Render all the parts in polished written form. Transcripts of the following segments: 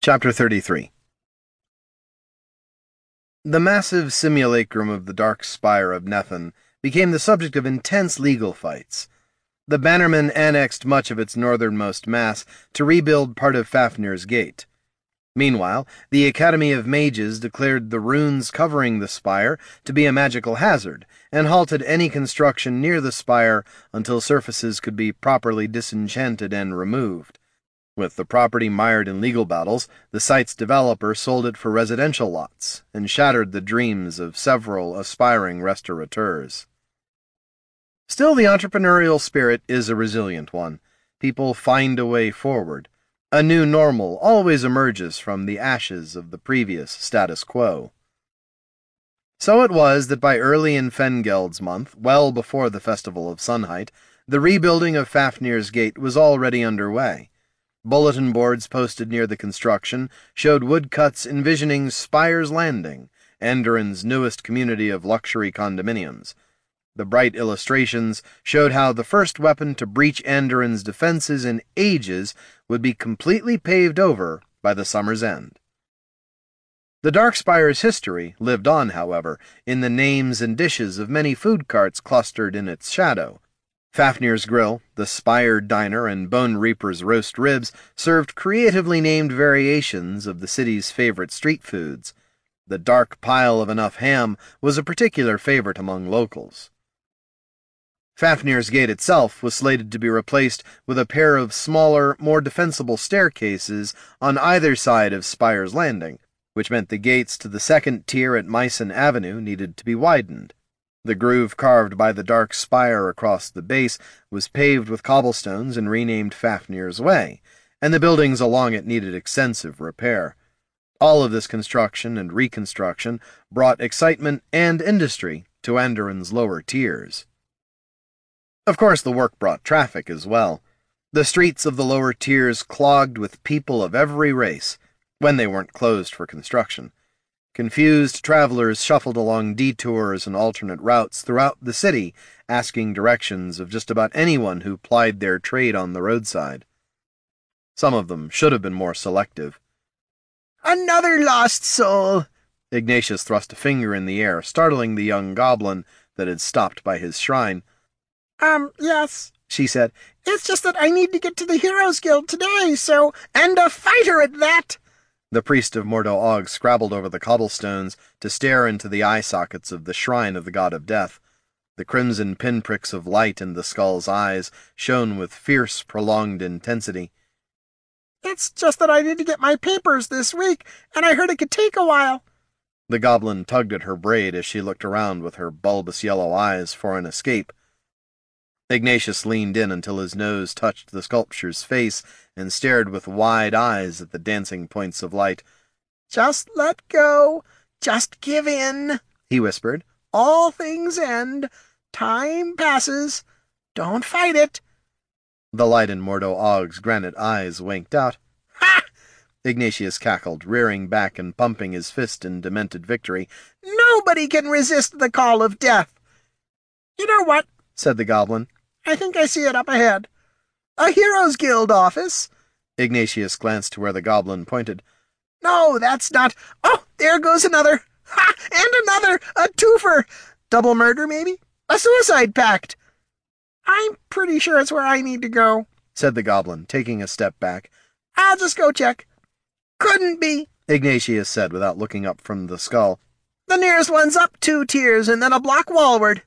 Chapter 33. The massive simulacrum of the dark spire of Nethan became the subject of intense legal fights. The Bannermen annexed much of its northernmost mass to rebuild part of Fafnir's Gate. Meanwhile, the Academy of Mages declared the runes covering the spire to be a magical hazard, and halted any construction near the spire until surfaces could be properly disenchanted and removed. With the property mired in legal battles, the site's developer sold it for residential lots and shattered the dreams of several aspiring restaurateurs. Still, the entrepreneurial spirit is a resilient one. People find a way forward. A new normal always emerges from the ashes of the previous status quo. So it was that by early in Fengeld's month, well before the Festival of Sunheit, the rebuilding of Fafnir's Gate was already underway. Bulletin boards posted near the construction showed woodcuts envisioning Spire's Landing, Andorran's newest community of luxury condominiums. The bright illustrations showed how the first weapon to breach Andorran's defenses in ages would be completely paved over by the summer's end. The Dark Spire's history lived on, however, in the names and dishes of many food carts clustered in its shadow. Fafnir's Grill, the Spire Diner, and Bone Reaper's Roast Ribs served creatively named variations of the city's favorite street foods. The dark pile of enough ham was a particular favorite among locals. Fafnir's Gate itself was slated to be replaced with a pair of smaller, more defensible staircases on either side of Spire's Landing, which meant the gates to the second tier at Meissen Avenue needed to be widened. The groove carved by the dark spire across the base was paved with cobblestones and renamed Fafnir's Way, and the buildings along it needed extensive repair. All of this construction and reconstruction brought excitement and industry to Andorran's lower tiers. Of course, the work brought traffic as well. The streets of the lower tiers clogged with people of every race, when they weren't closed for construction. Confused travelers shuffled along detours and alternate routes throughout the city, asking directions of just about anyone who plied their trade on the roadside. Some of them should have been more selective. "Another lost soul!" Ignatius thrust a finger in the air, startling the young goblin that had stopped by his shrine. Yes," she said. "It's just that I need to get to the Heroes Guild today, and a fighter at that!" The priest of Mordo Og scrabbled over the cobblestones to stare into the eye sockets of the shrine of the god of death. The crimson pinpricks of light in the skull's eyes shone with fierce, prolonged intensity. "It's just that I need to get my papers this week, and I heard it could take a while." The goblin tugged at her braid as she looked around with her bulbous yellow eyes for an escape. Ignatius leaned in until his nose touched the sculpture's face and stared with wide eyes at the dancing points of light. "Just let go. Just give in," he whispered. "All things end. Time passes. Don't fight it." The light in Mordo Og's granite eyes winked out. "Ha!" Ignatius cackled, rearing back and pumping his fist in demented victory. "Nobody can resist the call of death." "You know what?" said the goblin. "I think I see it up ahead. A Heroes Guild office." Ignatius glanced to where the goblin pointed. "No, that's not. Oh, there goes another. Ha! And another! A twofer! Double murder, maybe? A suicide pact." "I'm pretty sure it's where I need to go," said the goblin, taking a step back. "I'll just go check." "Couldn't be," Ignatius said without looking up from the skull. "The nearest one's up 2 tiers and then a block wallward."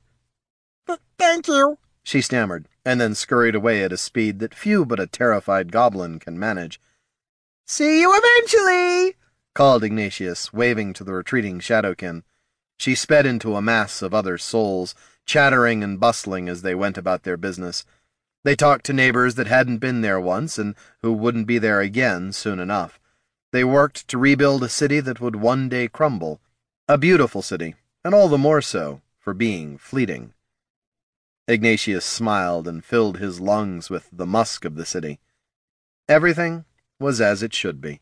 "Thank you," she stammered, and then scurried away at a speed that few but a terrified goblin can manage. "See you eventually," called Ignatius, waving to the retreating Shadowkin. She sped into a mass of other souls, chattering and bustling as they went about their business. They talked to neighbors that hadn't been there once and who wouldn't be there again soon enough. They worked to rebuild a city that would one day crumble. A beautiful city, and all the more so for being fleeting. Ignatius smiled and filled his lungs with the musk of the city. Everything was as it should be.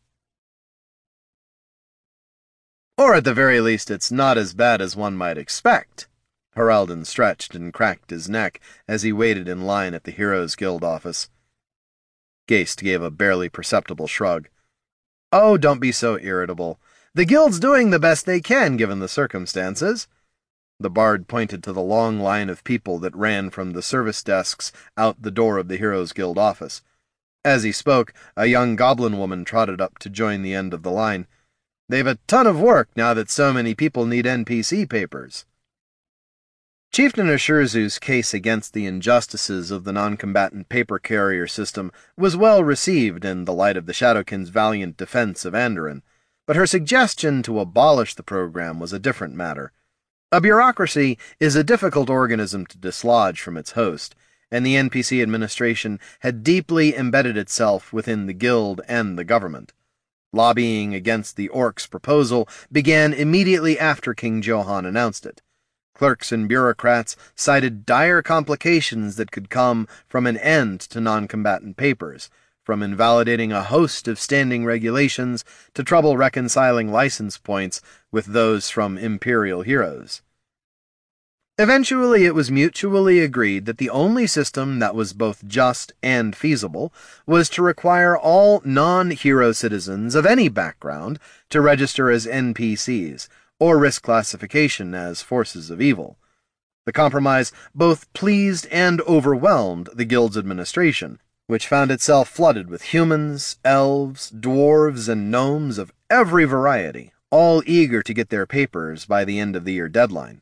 Or at the very least, it's not as bad as one might expect. Heraldon stretched and cracked his neck as he waited in line at the Heroes Guild office. Geist gave a barely perceptible shrug. Oh, don't be so irritable. The guild's doing the best they can given the circumstances. The bard pointed to the long line of people that ran from the service desks out the door of the Heroes Guild office. As he spoke, a young goblin woman trotted up to join the end of the line. They've a ton of work now that so many people need NPC papers. Chieftain Ushurzu's case against the injustices of the non-combatant paper carrier system was well received in the light of the Shadowkin's valiant defense of Andoran, but her suggestion to abolish the program was a different matter. A bureaucracy is a difficult organism to dislodge from its host, and the NPC administration had deeply embedded itself within the guild and the government. Lobbying against the Orcs' proposal began immediately after King Johann announced it. Clerks and bureaucrats cited dire complications that could come from an end to non-combatant papers, from invalidating a host of standing regulations to trouble reconciling license points with those from Imperial heroes. Eventually, it was mutually agreed that the only system that was both just and feasible was to require all non-hero citizens of any background to register as NPCs, or risk classification as forces of evil. The compromise both pleased and overwhelmed the guild's administration, which found itself flooded with humans, elves, dwarves, and gnomes of every variety, all eager to get their papers by the end of the year deadline.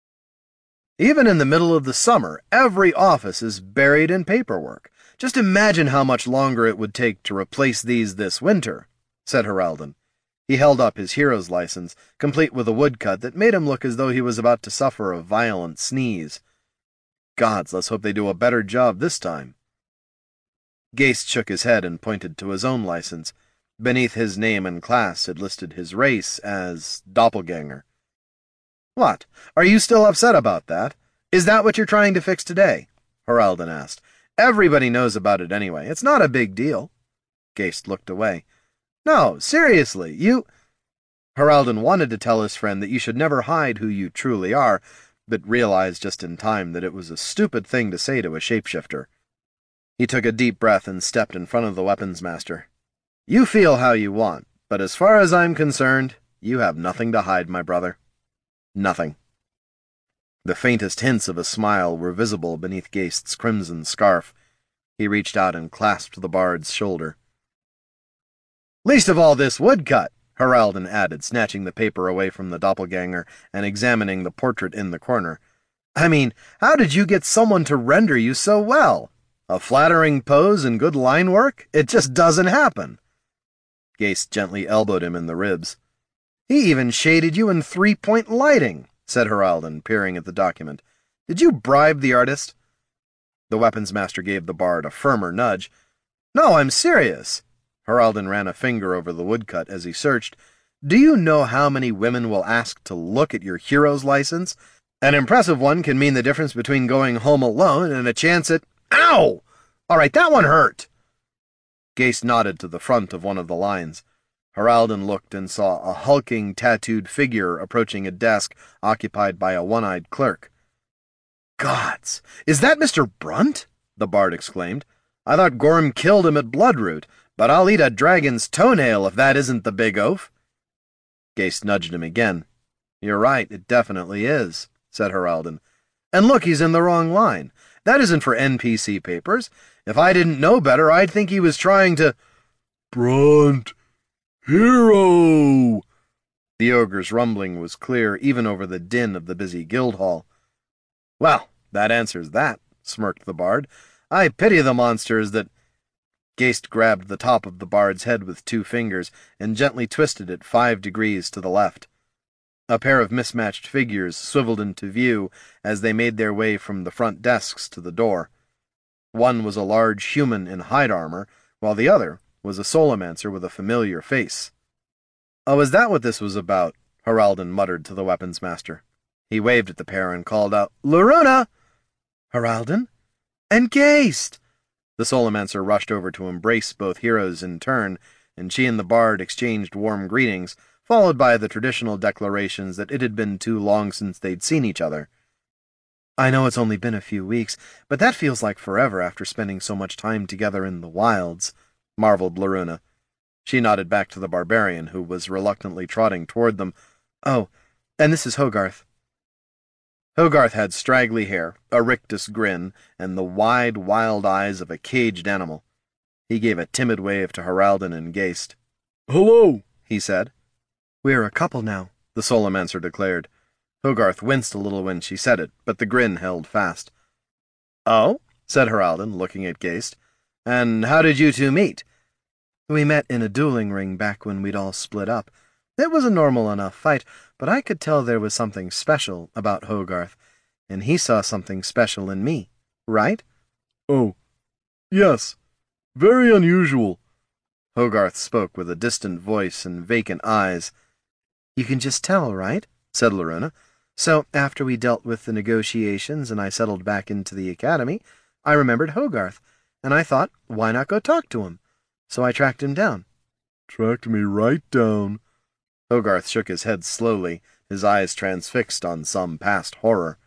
Even in the middle of the summer, every office is buried in paperwork. Just imagine how much longer it would take to replace these this winter, said Heraldon. He held up his hero's license, complete with a woodcut that made him look as though he was about to suffer a violent sneeze. Gods, let's hope they do a better job this time. Geist shook his head and pointed to his own license. Beneath his name and class had listed his race as Doppelganger. What? Are you still upset about that? Is that what you're trying to fix today? Heraldon asked. Everybody knows about it anyway. It's not a big deal. Geist looked away. No, seriously, you... Heraldon wanted to tell his friend that you should never hide who you truly are, but realized just in time that it was a stupid thing to say to a shapeshifter. He took a deep breath and stepped in front of the weapons master. You feel how you want, but as far as I'm concerned, you have nothing to hide, my brother. Nothing. The faintest hints of a smile were visible beneath Geist's crimson scarf. He reached out and clasped the bard's shoulder. Least of all this woodcut, Heraldon added, snatching the paper away from the doppelganger and examining the portrait in the corner. I mean, how did you get someone to render you so well? A flattering pose and good line work? It just doesn't happen. Geist gently elbowed him in the ribs. He even shaded you in three-point lighting, said Heraldon, peering at the document. Did you bribe the artist? The weapons master gave the bard a firmer nudge. No, I'm serious. Heraldon ran a finger over the woodcut as he searched. Do you know how many women will ask to look at your hero's license? An impressive one can mean the difference between going home alone and a chance at... Ow! All right, that one hurt. Geist nodded to the front of one of the lines. Heraldon looked and saw a hulking, tattooed figure approaching a desk occupied by a one-eyed clerk. Gods! Is that Mr. Brunt? The bard exclaimed. I thought Gorm killed him at Bloodroot, but I'll eat a dragon's toenail if that isn't the big oaf. Geist nudged him again. You're right, it definitely is, said Heraldon. And look, he's in the wrong line. That isn't for NPC papers. If I didn't know better, I'd think he was trying to... Brunt! Hero! The ogre's rumbling was clear even over the din of the busy guild hall. Well, that answers that, smirked the bard. I pity the monsters that... Geist grabbed the top of the bard's head with 2 fingers and gently twisted it 5 degrees to the left. A pair of mismatched figures swiveled into view as they made their way from the front desks to the door. One was a large human in hide armor, while the other was a Solomancer with a familiar face. Oh, is that what this was about? Heraldon muttered to the weapons master. He waved at the pair and called out, Loruna! Heraldon? And Geist! The Solomancer rushed over to embrace both heroes in turn, and she and the bard exchanged warm greetings, followed by the traditional declarations that it had been too long since they'd seen each other. I know it's only been a few weeks, but that feels like forever after spending so much time together in the wilds, marveled Loruna. She nodded back to the barbarian, who was reluctantly trotting toward them. "Oh, and this is Hogarth." Hogarth had straggly hair, a rictus grin, and the wide, wild eyes of a caged animal. He gave a timid wave to Haraldin and Geist. "Hello," he said. "We're a couple now," the Solomancer declared. Hogarth winced a little when she said it, but the grin held fast. "Oh?" said Haraldin, looking at Geist. "And how did you two meet?" "We met in a dueling ring back when we'd all split up. It was a normal enough fight, but I could tell there was something special about Hogarth, and he saw something special in me, right?" "Oh, yes. Very unusual." Hogarth spoke with a distant voice and vacant eyes. "You can just tell, right?" said Loruna. "So, after we dealt with the negotiations and I settled back into the academy, I remembered Hogarth, and I thought, why not go talk to him? So I tracked him down." "Tracked me right down." Hogarth shook his head slowly, his eyes transfixed on some past horror.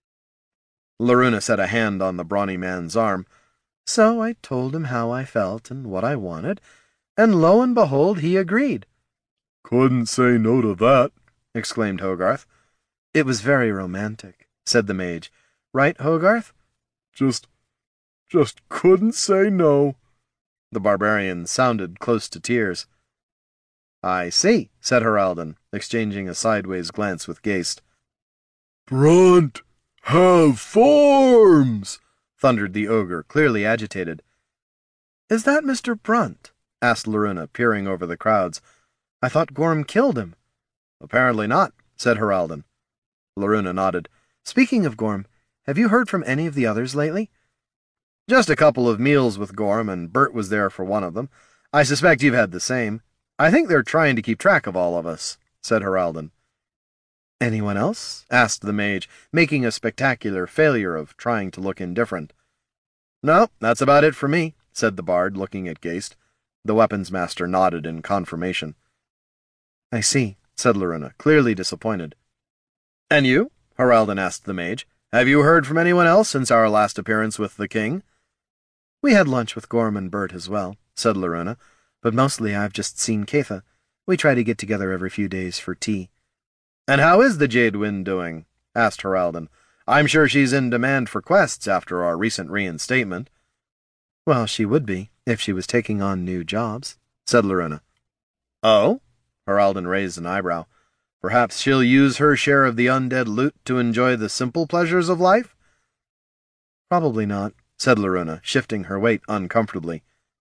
Loruna set a hand on the brawny man's arm. "So I told him how I felt and what I wanted, and lo and behold, he agreed." "Couldn't say no to that," exclaimed Hogarth. "It was very romantic," said the mage. "Right, Hogarth?" Just couldn't say no." The barbarian sounded close to tears. "I see," said Haraldin, exchanging a sideways glance with Geist. "Brunt, have forms!" thundered the ogre, clearly agitated. "Is that Mr. Brunt?" asked Loruna, peering over the crowds. "I thought Gorm killed him." "Apparently not," said Haraldin. Loruna nodded. "Speaking of Gorm, have you heard from any of the others lately?" "Just a couple of meals with Gorm, and Bert was there for one of them. I suspect you've had the same. I think they're trying to keep track of all of us," said Haraldin. "Anyone else?" asked the mage, making a spectacular failure of trying to look indifferent. "No, that's about it for me," said the bard, looking at Geist. The weapons master nodded in confirmation. "I see," said Loruna, clearly disappointed. "And you?" Haraldin asked the mage. "Have you heard from anyone else since our last appearance with the king?" "We had lunch with Gorm and Bert as well," said Loruna, "but mostly I've just seen Keitha. We try to get together every few days for tea." "And how is the Jade Wind doing?" asked Haraldin. "I'm sure she's in demand for quests after our recent reinstatement." "Well, she would be, if she was taking on new jobs," said Loruna. "Oh?" Haraldin raised an eyebrow. "Perhaps she'll use her share of the undead loot to enjoy the simple pleasures of life?" "Probably not," said Loruna, shifting her weight uncomfortably.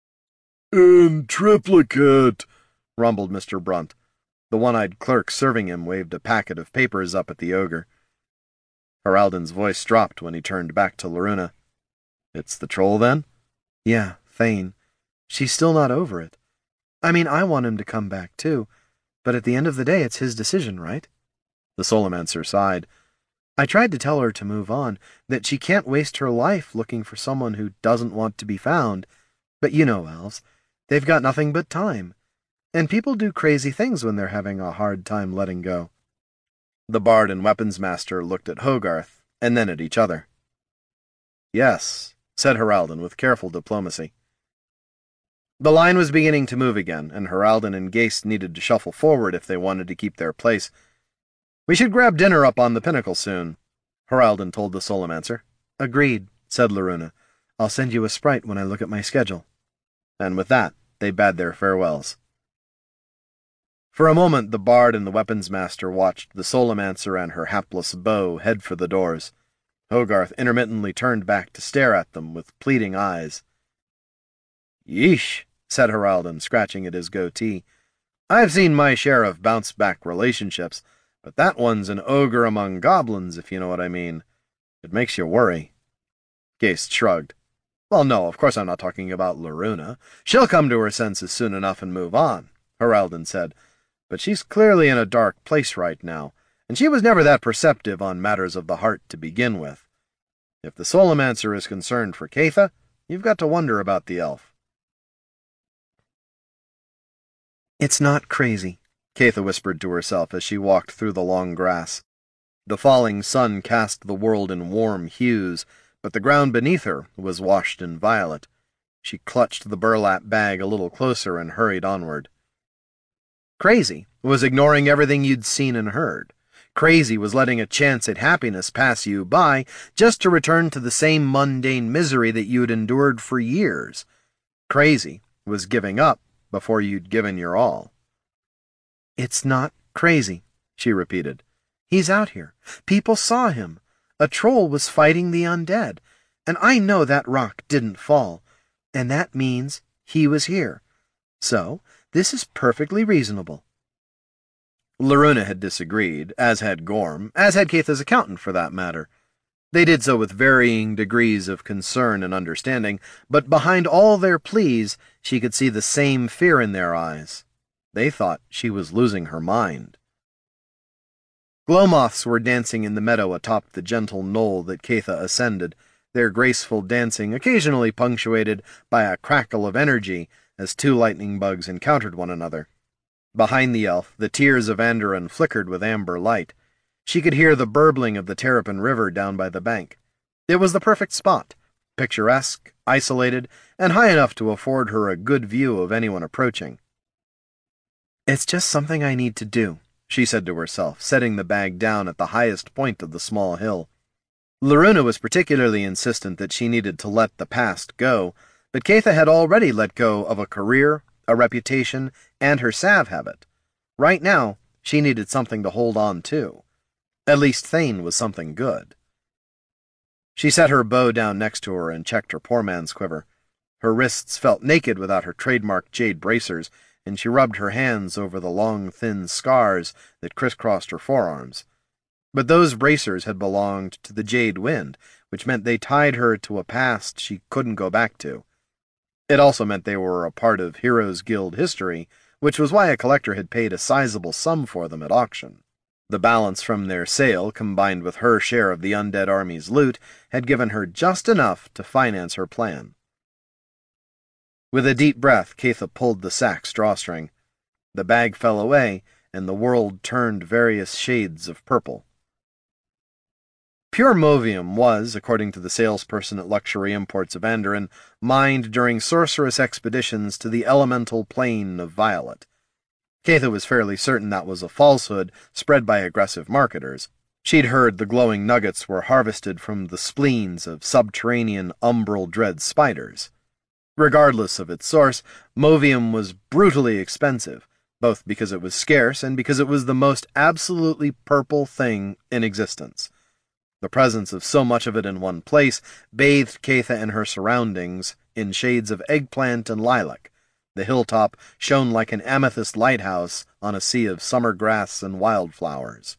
"In triplicate," rumbled Mr. Brunt. The one-eyed clerk serving him waved a packet of papers up at the ogre. Haraldin's voice dropped when he turned back to Loruna. "It's the troll, then?" "Yeah, Thane. She's still not over it. I mean, I want him to come back, too, but at the end of the day, it's his decision, right?" The Solomancer sighed. "I tried to tell her to move on, that she can't waste her life looking for someone who doesn't want to be found, but you know elves, they've got nothing but time. And people do crazy things when they're having a hard time letting go." The bard and weapons master looked at Hogarth, and then at each other. "Yes," said Haraldin with careful diplomacy. The line was beginning to move again, and Haraldin and Geist needed to shuffle forward if they wanted to keep their place. "We should grab dinner up on the pinnacle soon," Haraldin told the Solomancer. "Agreed," said Loruna. "I'll send you a sprite when I look at my schedule." And with that, they bade their farewells. For a moment the bard and the weapons master watched the Solomancer and her hapless beau head for the doors. Hogarth intermittently turned back to stare at them with pleading eyes. "Yeesh," said Haraldin, scratching at his goatee. "I've seen my share of bounce-back relationships, but that one's an ogre among goblins, if you know what I mean. It makes you worry." Geist shrugged. "Well, no, of course I'm not talking about Loruna. She'll come to her senses soon enough and move on," Haraldin said. "But she's clearly in a dark place right now, and she was never that perceptive on matters of the heart to begin with. If the Solomancer is concerned for Keitha, you've got to wonder about the elf." "It's not crazy," Keitha whispered to herself as she walked through the long grass. The falling sun cast the world in warm hues, but the ground beneath her was washed in violet. She clutched the burlap bag a little closer and hurried onward. Crazy was ignoring everything you'd seen and heard. Crazy was letting a chance at happiness pass you by just to return to the same mundane misery that you'd endured for years. Crazy was giving up before you'd given your all. "It's not crazy," she repeated. "He's out here. People saw him. A troll was fighting the undead. And I know that rock didn't fall. And that means he was here. So, this is perfectly reasonable." Loruna had disagreed, as had Gorm, as had Keitha's accountant for that matter. They did so with varying degrees of concern and understanding, but behind all their pleas, she could see the same fear in their eyes. They thought she was losing her mind. Glowmoths were dancing in the meadow atop the gentle knoll that Keitha ascended, their graceful dancing occasionally punctuated by a crackle of energy as two lightning bugs encountered one another. Behind the elf, the tears of Andoran flickered with amber light. She could hear the burbling of the Terrapin River down by the bank. It was the perfect spot, picturesque, isolated, and high enough to afford her a good view of anyone approaching. "It's just something I need to do," she said to herself, setting the bag down at the highest point of the small hill. Loruna was particularly insistent that she needed to let the past go, but Keitha had already let go of a career, a reputation, and her salve habit. Right now, she needed something to hold on to. At least Thane was something good. She set her bow down next to her and checked her poor man's quiver. Her wrists felt naked without her trademark jade bracers, and she rubbed her hands over the long, thin scars that crisscrossed her forearms. But those bracers had belonged to the Jade Wind, which meant they tied her to a past she couldn't go back to. It also meant they were a part of Heroes Guild history, which was why a collector had paid a sizable sum for them at auction. The balance from their sale, combined with her share of the undead army's loot, had given her just enough to finance her plan. With a deep breath, Keitha pulled the sack's drawstring. The bag fell away, and the world turned various shades of purple. Pure Movium was, according to the salesperson at Luxury Imports of Andoran, mined during sorceress expeditions to the elemental plane of Violet. Keitha was fairly certain that was a falsehood spread by aggressive marketers. She'd heard the glowing nuggets were harvested from the spleens of subterranean umbral dread spiders. Regardless of its source, Movium was brutally expensive, both because it was scarce and because it was the most absolutely purple thing in existence. The presence of so much of it in one place bathed Keitha and her surroundings in shades of eggplant and lilac. The hilltop shone like an amethyst lighthouse on a sea of summer grass and wildflowers.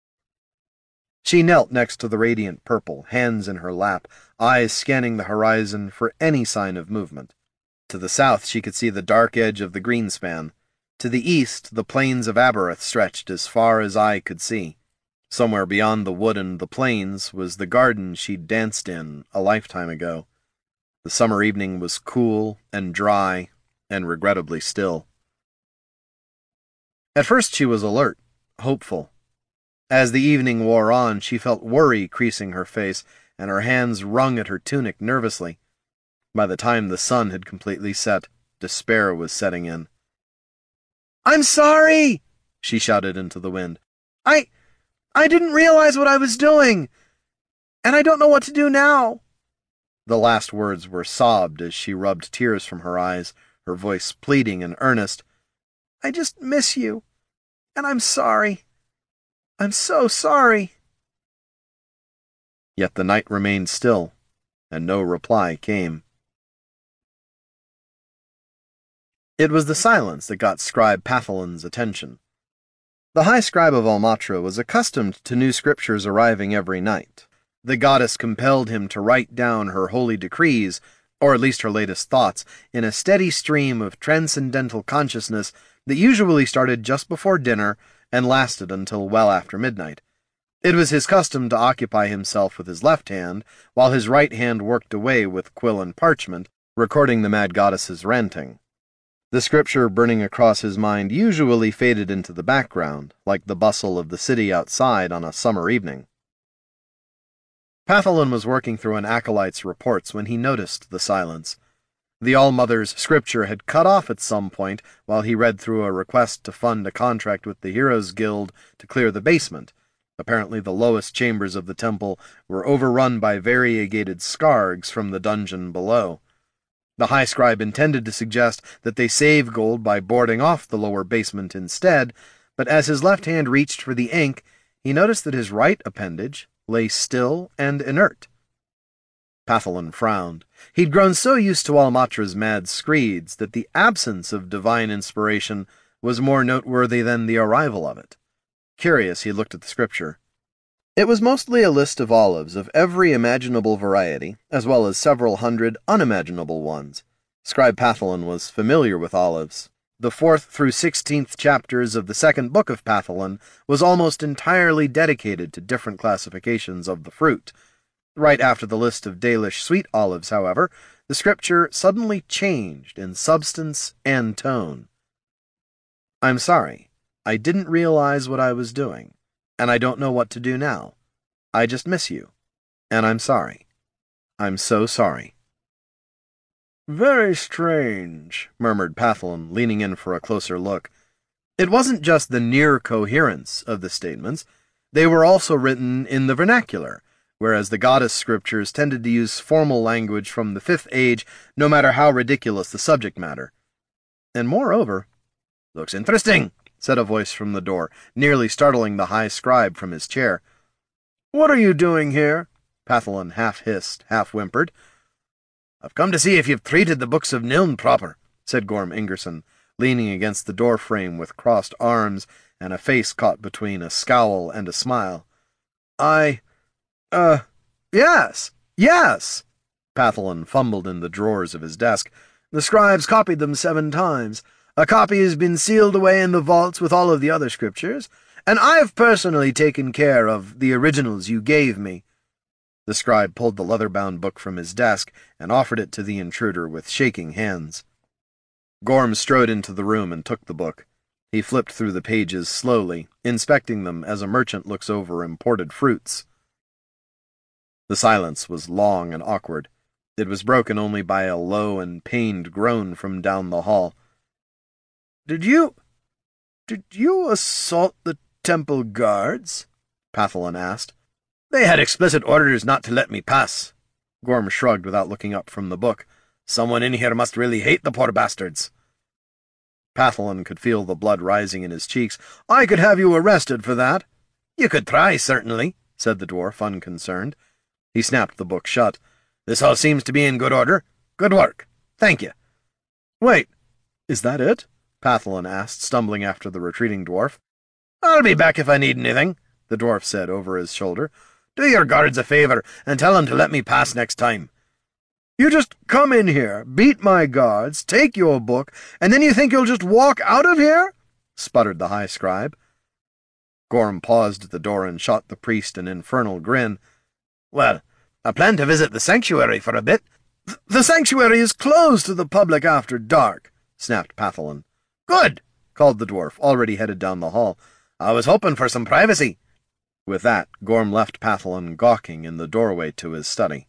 She knelt next to the radiant purple, hands in her lap, eyes scanning the horizon for any sign of movement. To the south she could see the dark edge of the Greenspan. To the east the plains of Aberrath stretched as far as eye could see. Somewhere beyond the wood and the plains was the garden she'd danced in a lifetime ago. The summer evening was cool and dry and regrettably still. At first she was alert, hopeful. As the evening wore on, she felt worry creasing her face, and her hands wrung at her tunic nervously. By the time the sun had completely set, despair was setting in. "I'm sorry!" she shouted into the wind. I didn't realize what I was doing, and I don't know what to do now." The last words were sobbed as she rubbed tears from her eyes, her voice pleading and earnest. "I just miss you, and I'm sorry. I'm so sorry." Yet the night remained still, and no reply came. It was the silence that got Scribe Pathalin's attention. The High Scribe of Almatra was accustomed to new scriptures arriving every night. The goddess compelled him to write down her holy decrees, or at least her latest thoughts, in a steady stream of transcendental consciousness that usually started just before dinner and lasted until well after midnight. It was his custom to occupy himself with his left hand, while his right hand worked away with quill and parchment, recording the mad goddess's ranting. The scripture burning across his mind usually faded into the background, like the bustle of the city outside on a summer evening. Pathalin was working through an acolyte's reports when he noticed the silence. The All-Mother's scripture had cut off at some point while he read through a request to fund a contract with the Heroes Guild to clear the basement. Apparently the lowest chambers of the temple were overrun by variegated skargs from the dungeon below. The High Scribe intended to suggest that they save gold by boarding off the lower basement instead, but as his left hand reached for the ink, he noticed that his right appendage lay still and inert. Patholon frowned. He'd grown so used to Almatra's mad screeds that the absence of divine inspiration was more noteworthy than the arrival of it. Curious, he looked at the scripture. It was mostly a list of olives of every imaginable variety, as well as several hundred unimaginable ones. Scribe Patholon was familiar with olives. The 4th through 16th chapters of the second book of Patholon was almost entirely dedicated to different classifications of the fruit. Right after the list of Dalish sweet olives, however, the scripture suddenly changed in substance and tone. "I'm sorry. I didn't realize what I was doing, and I don't know what to do now. I just miss you, and I'm sorry. I'm so sorry." "Very strange," murmured Patholon, leaning in for a closer look. It wasn't just the near coherence of the statements. They were also written in the vernacular, whereas the goddess scriptures tended to use formal language from the 5th age, no matter how ridiculous the subject matter. And moreover, "Looks interesting," said a voice from the door, nearly startling the High Scribe from his chair. "What are you doing here?" Patholon half hissed, half whimpered. "I've come to see if you've treated the books of Niln proper," said Gorm Ingerson, leaning against the door frame with crossed arms and a face caught between a scowl and a smile. Yes. Patholon fumbled in the drawers of his desk. "The scribes copied them 7 times. A copy has been sealed away in the vaults with all of the other scriptures, and I've personally taken care of the originals you gave me." The scribe pulled the leather-bound book from his desk and offered it to the intruder with shaking hands. Gorm strode into the room and took the book. He flipped through the pages slowly, inspecting them as a merchant looks over imported fruits. The silence was long and awkward. It was broken only by a low and pained groan from down the hall. Did you assault the temple guards?" Patholon asked. "They had explicit orders not to let me pass." Gorm shrugged without looking up from the book. "Someone in here must really hate the poor bastards." Patholon could feel the blood rising in his cheeks. "I could have you arrested for that." "You could try, certainly," said the dwarf, unconcerned. He snapped the book shut. "This all seems to be in good order. Good work. Thank you." "Wait, is that it?" Patholon asked, stumbling after the retreating dwarf. "I'll be back if I need anything," the dwarf said over his shoulder. "Do your guards a favor and tell them to let me pass next time." "You just come in here, beat my guards, take your book, and then you think you'll just walk out of here?" sputtered the High Scribe. Gorm paused at the door and shot the priest an infernal grin. "Well, I plan to visit the sanctuary for a bit." The sanctuary is closed to the public after dark," snapped Patholon. "Good," called the dwarf, already headed down the hall. "I was hoping for some privacy." With that, Gorm left Patholon gawking in the doorway to his study.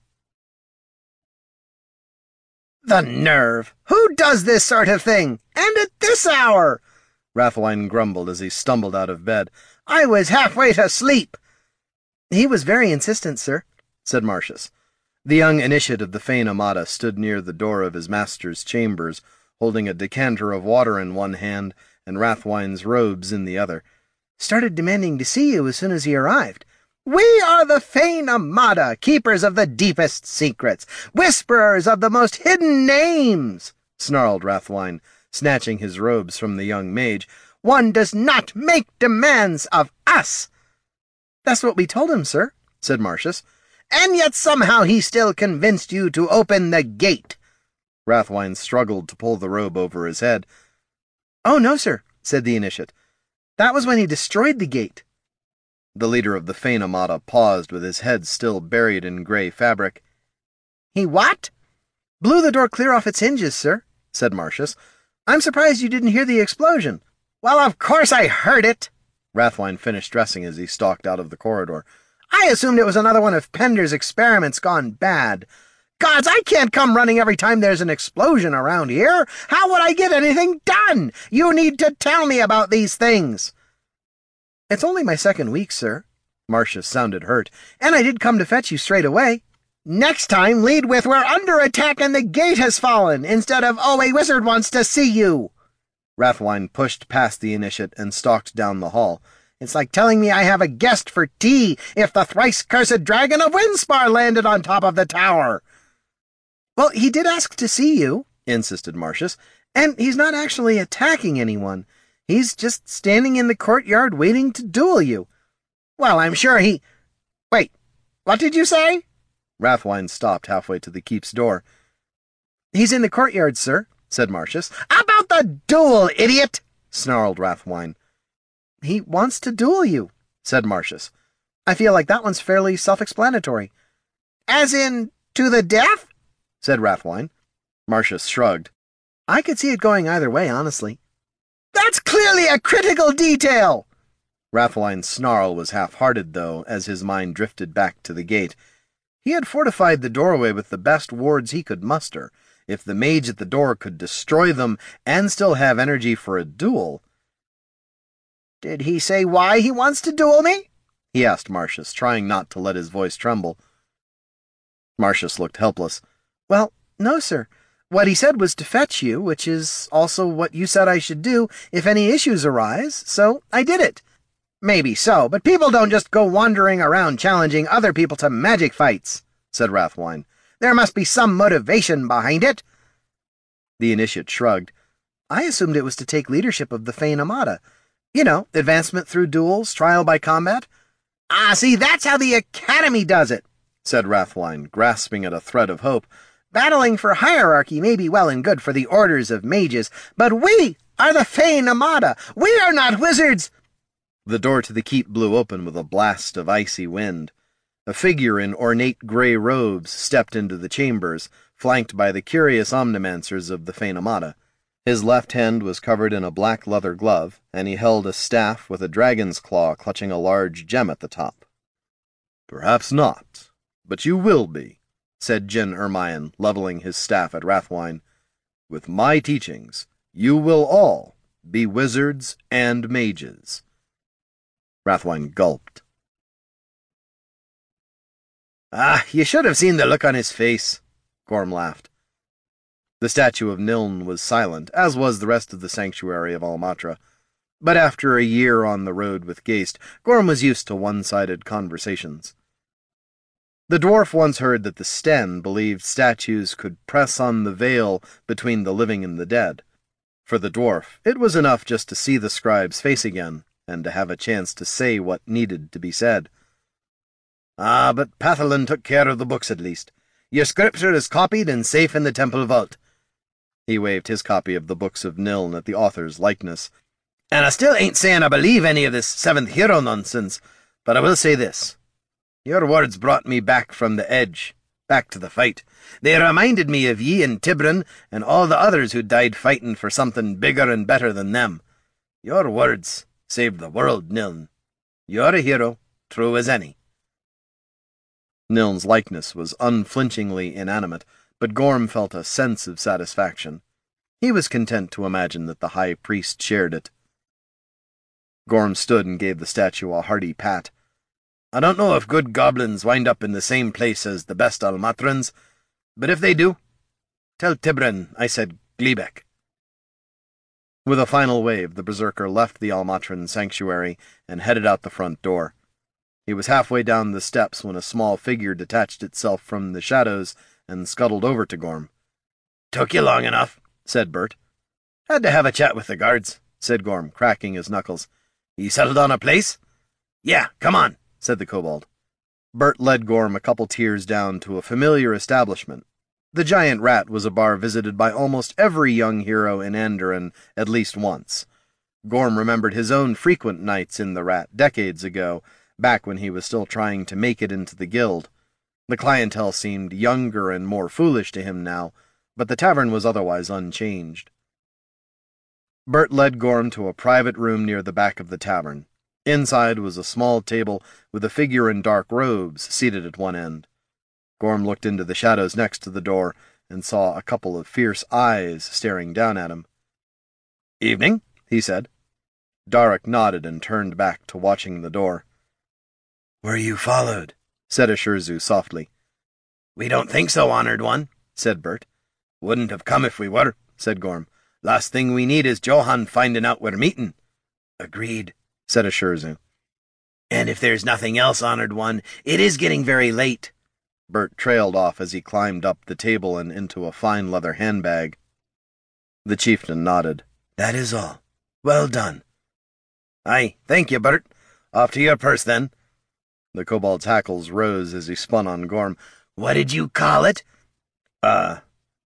"The nerve! Who does this sort of thing? And at this hour?" Rathwine grumbled as he stumbled out of bed. "I was halfway to sleep." "He was very insistent, sir," said Marcius. The young initiate of the Fane Amata stood near the door of his master's chambers, holding a decanter of water in one hand and Rathwine's robes in the other. "Started demanding to see you as soon as he arrived." "We are the Fane Amata, keepers of the deepest secrets, whisperers of the most hidden names," snarled Rathwine, snatching his robes from the young mage. "One does not make demands of us." "That's what we told him, sir," said Marcius. "And yet somehow he still convinced you to open the gate." Rathwine struggled to pull the robe over his head. "Oh, no, sir," said the initiate. "That was when he destroyed the gate." The leader of the Fane Amata paused with his head still buried in grey fabric. "He what?" "Blew the door clear off its hinges, sir," said Marcius. "I'm surprised you didn't hear the explosion." "Well, of course I heard it." Rathwine finished dressing as he stalked out of the corridor. "I assumed it was another one of Pender's experiments gone bad. Gods, I can't come running every time there's an explosion around here. How would I get anything done? You need to tell me about these things. It's only my second week, sir. Marcius sounded hurt. And I did come to fetch you straight away. Next time, lead with we're under attack and the gate has fallen, instead of, oh, a wizard wants to see you. Rathwine pushed past the initiate and stalked down the hall. It's like telling me I have a guest for tea if the thrice-cursed dragon of Windspar landed on top of the tower. Well, he did ask to see you, insisted Marcius, and he's not actually attacking anyone. He's just standing in the courtyard waiting to duel you. Well, I'm sure he... Wait, what did you say? Rathwine stopped halfway to the keep's door. He's in the courtyard, sir, said Marcius. About the duel, idiot! Snarled Rathwine. He wants to duel you, said Marcius. I feel like that one's fairly self-explanatory. As in, to the death? Said Rathwine. Marcius shrugged. I could see it going either way, honestly. That's clearly a critical detail! Rathwine's snarl was half-hearted, though, as his mind drifted back to the gate. He had fortified the doorway with the best wards he could muster. If the mage at the door could destroy them and still have energy for a duel... Did he say why he wants to duel me? He asked Marcius, trying not to let his voice tremble. Marcius looked helpless. Well, no, sir. What he said was to fetch you, which is also what you said I should do if any issues arise, so I did it. Maybe so, but people don't just go wandering around challenging other people to magic fights, said Rathwine. There must be some motivation behind it. The initiate shrugged. I assumed it was to take leadership of the Fane Amada. You know, advancement through duels, trial by combat. Ah, see, that's how the Academy does it, said Rathwine, grasping at a thread of hope. Battling for hierarchy may be well and good for the orders of mages, but we are the Fane Amada. We are not wizards. The door to the keep blew open with a blast of icy wind. A figure in ornate grey robes stepped into the chambers, flanked by the curious omnimancers of the Fane Amada. His left hand was covered in a black leather glove, and he held a staff with a dragon's claw clutching a large gem at the top. Perhaps not, but you will be, said Jin Ermion, leveling his staff at Rathwine. With my teachings, you will all be wizards and mages. Rathwine gulped. Ah, you should have seen the look on his face, Gorm laughed. The statue of Niln was silent, as was the rest of the sanctuary of Almatra. But after a year on the road with Geist, Gorm was used to one-sided conversations. The dwarf once heard that the Sten believed statues could press on the veil between the living and the dead. For the dwarf, it was enough just to see the scribe's face again, and to have a chance to say what needed to be said. Ah, but Pathelin took care of the books at least. Your scripture is copied and safe in the temple vault. He waved his copy of the Books of Niln at the author's likeness. And I still ain't saying I believe any of this seventh hero nonsense, but I will say this. Your words brought me back from the edge, back to the fight. They reminded me of ye and Tibrin and all the others who died fighting for something bigger and better than them. Your words saved the world, Niln. You're a hero, true as any. Niln's likeness was unflinchingly inanimate, but Gorm felt a sense of satisfaction. He was content to imagine that the high priest shared it. Gorm stood and gave the statue a hearty pat. I don't know if good goblins wind up in the same place as the best Almatrans, but if they do, tell Tibrin I said Gleebeck. With a final wave, the berserker left the Almatran sanctuary and headed out the front door. He was halfway down the steps when a small figure detached itself from the shadows and scuttled over to Gorm. Took you long enough, said Bert. Had to have a chat with the guards, said Gorm, cracking his knuckles. You settled on a place? Yeah, come on, said the kobold. Bert led Gorm a couple tiers down to a familiar establishment. The Giant Rat was a bar visited by almost every young hero in Andoran at least once. Gorm remembered his own frequent nights in the Rat decades ago, back when he was still trying to make it into the guild. The clientele seemed younger and more foolish to him now, but the tavern was otherwise unchanged. Bert led Gorm to a private room near the back of the tavern. Inside was a small table with a figure in dark robes seated at one end. Gorm looked into the shadows next to the door and saw a couple of fierce eyes staring down at him. "Evening," he said. Darroch nodded and turned back to watching the door. "Were you followed?" said Ashurzu softly. "We don't think so, Honored One," said Bert. "Wouldn't have come if we were," said Gorm. "Last thing we need is Johann finding out we're meeting." "Agreed," said Ashurzu. "And if there's nothing else, Honored One, it is getting very late." Bert trailed off as he climbed up the table and into a fine leather handbag. The chieftain nodded. "That is all. Well done." "Aye, thank you, Bert. Off to your purse, then." The kobold's hackles rose as he spun on Gorm. "What did you call it?" A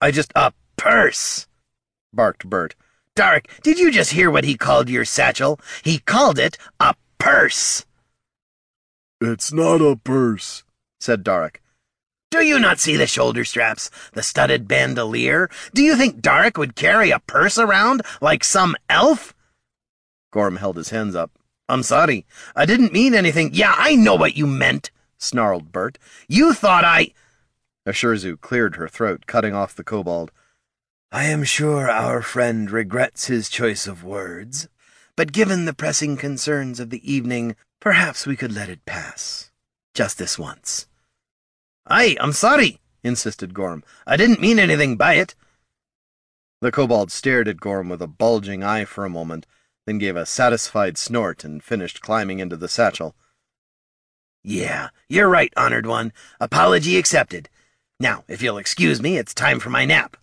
purse," barked Bert. "Darroch, did you just hear what he called your satchel? He called it a purse." "It's not a purse," said Darroch. "Do you not see the shoulder straps, the studded bandolier? Do you think Darroch would carry a purse around like some elf?" Gorm held his hands up. "I'm sorry. I didn't mean anything." "Yeah, I know what you meant," snarled Bert. "You thought Ashurzu cleared her throat, cutting off the kobold. "I am sure our friend regrets his choice of words, but given the pressing concerns of the evening, perhaps we could let it pass. Just this once." "Aye, I'm sorry," insisted Gorm. "I didn't mean anything by it." The kobold stared at Gorm with a bulging eye for a moment, then gave a satisfied snort and finished climbing into the satchel. "Yeah, you're right, Honored One. Apology accepted. Now, if you'll excuse me, it's time for my nap."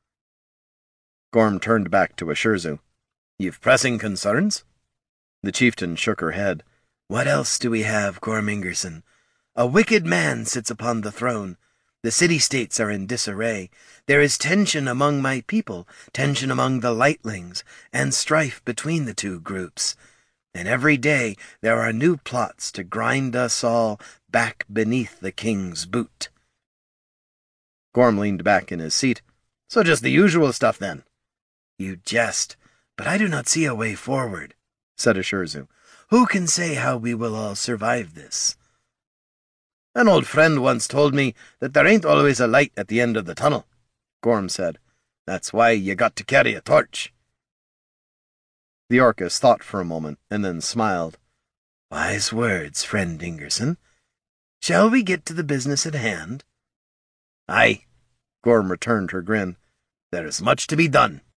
Gorm turned back to Ashurzu. "You've pressing concerns?" The chieftain shook her head. "What else do we have, Gorm Ingerson? A wicked man sits upon the throne. The city-states are in disarray. There is tension among my people, tension among the Lightlings, and strife between the two groups. And every day there are new plots to grind us all back beneath the king's boot." Gorm leaned back in his seat. "So just the usual stuff, then?" "You jest, but I do not see a way forward," said Ashurzu. "Who can say how we will all survive this?" "An old friend once told me that there ain't always a light at the end of the tunnel," Gorm said. "That's why you got to carry a torch." The Orcus thought for a moment, and then smiled. "Wise words, friend Ingerson. Shall we get to the business at hand?" "Aye," Gorm returned her grin. "There is much to be done."